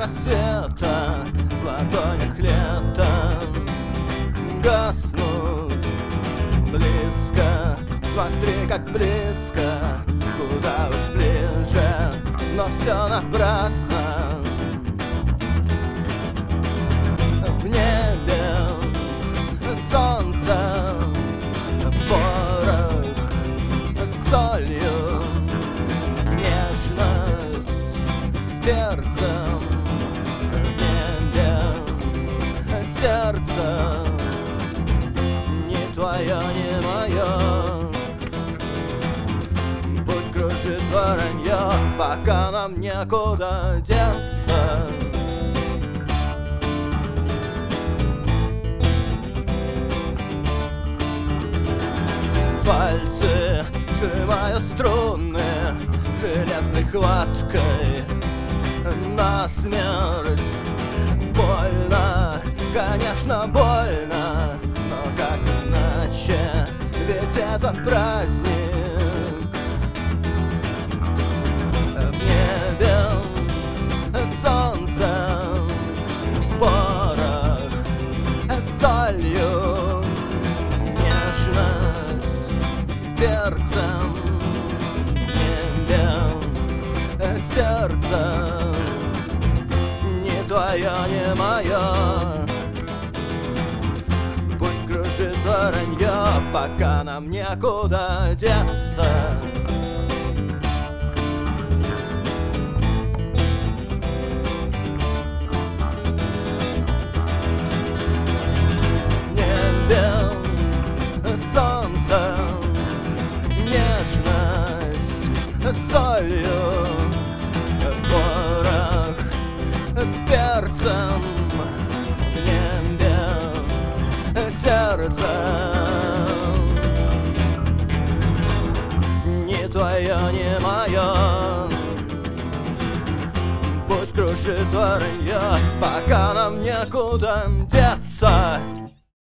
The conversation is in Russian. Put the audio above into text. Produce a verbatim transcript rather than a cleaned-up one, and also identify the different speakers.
Speaker 1: рассвета в ладонях лета гаснут близко. Смотри, как близко, куда уж ближе, но все напрасно. В небе солнце, порох с солью, нежность с перцем. В небе сердце не твое, не мое. Пусть кружит воронье, пока нам некуда деться. Пальцы сжимают струны железной хваткой насмерть. Больно, конечно, больно, но как иначе, ведь это праздник. В небе солнце, порох с солью, нежность с перцем. В небе сердце не твое, не мое. Пусть кружит воронье, пока нам некуда деться. В небе солнце, нежность с солью, порох с перцем. В небе сердце не твое, не мое. Пусть кружит воронье, пока нам некуда деться.